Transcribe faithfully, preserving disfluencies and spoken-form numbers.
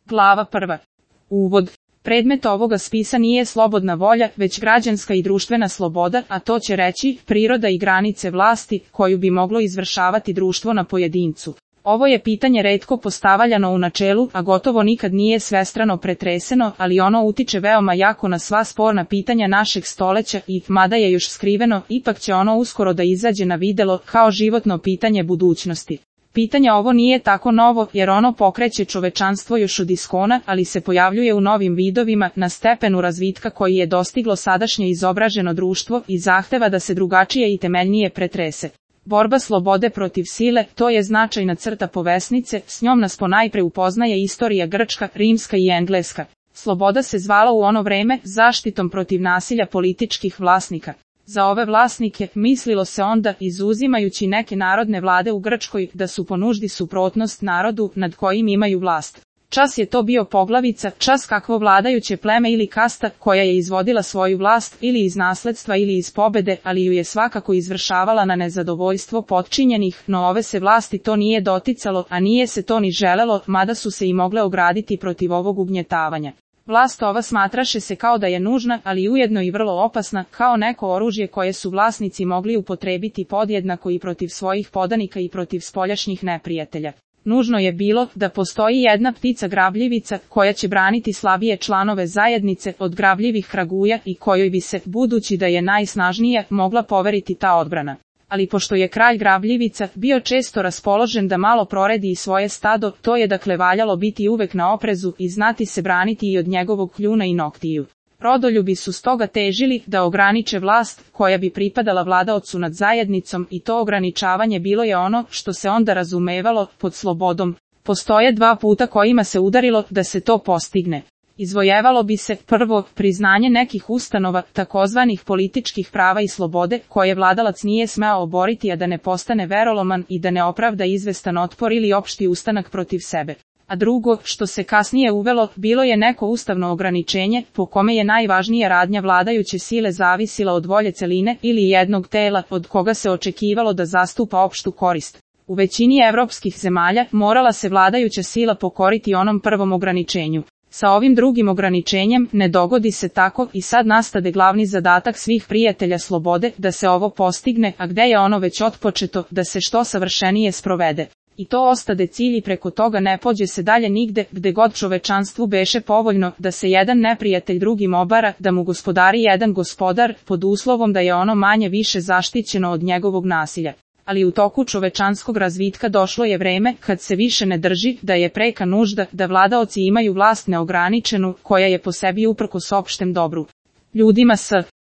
Glava prva. Uvod. Predmet ovoga spisa nije slobodna volja, već građanska i društvena sloboda, a to će reći priroda i granice vlasti, koju bi moglo izvršavati društvo na pojedincu. Ovo je pitanje retko postavljano u načelu, a gotovo nikad nije svestrano pretreseno, ali ono utiče veoma jako na sva sporna pitanja našeg stoleća i, mada je još skriveno, ipak će ono uskoro da izađe na videlo, kao životno pitanje budućnosti. Pitanje ovo nije tako novo, jer ono pokreće čovečanstvo još od iskona, ali se pojavljuje u novim vidovima, na stepenu razvitka koji je dostiglo sadašnje izobraženo društvo i zahteva da se drugačije i temeljnije pretrese. Borba slobode protiv sile, to je značajna crta povesnice, s njom nas ponajpre upoznaje istorija grčka, rimska i engleska. Sloboda se zvala u ono vreme zaštitom protiv nasilja političkih vlasnika. Za ove vlasnike, mislilo se onda, izuzimajući neke narodne vlade u Grčkoj, da su po nuždi suprotnost narodu nad kojim imaju vlast. Čas je to bio poglavica, čas kakvo vladajuće pleme ili kasta, koja je izvodila svoju vlast, ili iz nasledstva ili iz pobede, ali ju je svakako izvršavala na nezadovoljstvo potčinjenih, no ove se vlasti to nije doticalo, a nije se to ni želelo, mada su se i mogle ograditi protiv ovog ugnjetavanja. Vlast ova smatraše se kao da je nužna, ali ujedno i vrlo opasna, kao neko oružje koje su vlasnici mogli upotrebiti podjednako i protiv svojih podanika i protiv spoljašnjih neprijatelja. Nužno je bilo da postoji jedna ptica grabljivica koja će braniti slabije članove zajednice od grabljivih hraguja i kojoj bi se, budući da je najsnažnija, mogla poveriti ta odbrana. Ali pošto je kralj grabljivica bio često raspoložen da malo proredi i svoje stado, to je dakle valjalo biti uvek na oprezu i znati se braniti i od njegovog kljuna i noktiju. Rodoljubi su stoga težili da ograniče vlast koja bi pripadala vladaocu nad zajednicom i to ograničavanje bilo je ono što se onda razumevalo pod slobodom. Postoje dva puta kojima se udarilo da se to postigne. Izvojevalo bi se, prvo, priznanje nekih ustanova, takozvanih političkih prava i slobode, koje vladalac nije smeo oboriti a da ne postane veroloman i da ne opravda izvestan otpor ili opšti ustanak protiv sebe. A drugo, što se kasnije uvelo, bilo je neko ustavno ograničenje, po kome je najvažnija radnja vladajuće sile zavisila od volje celine ili jednog tela, od koga se očekivalo da zastupa opštu korist. U većini evropskih zemalja morala se vladajuća sila pokoriti onom prvom ograničenju. Sa ovim drugim ograničenjem ne dogodi se tako i sad nastade glavni zadatak svih prijatelja slobode da se ovo postigne, a gde je ono već otpočeto, da se što savršenije sprovede. I to ostade cilj i preko toga ne pođe se dalje nigde, gde god čovečanstvu beše povoljno, da se jedan neprijatelj drugim obara, da mu gospodari jedan gospodar, pod uslovom da je ono manje više zaštićeno od njegovog nasilja. Ali u toku čovečanskog razvitka došlo je vreme kad se više ne drži, da je preka nužda da vladaoci imaju vlast neograničenu, koja je po sebi uprkos opštem dobru. Ljudima s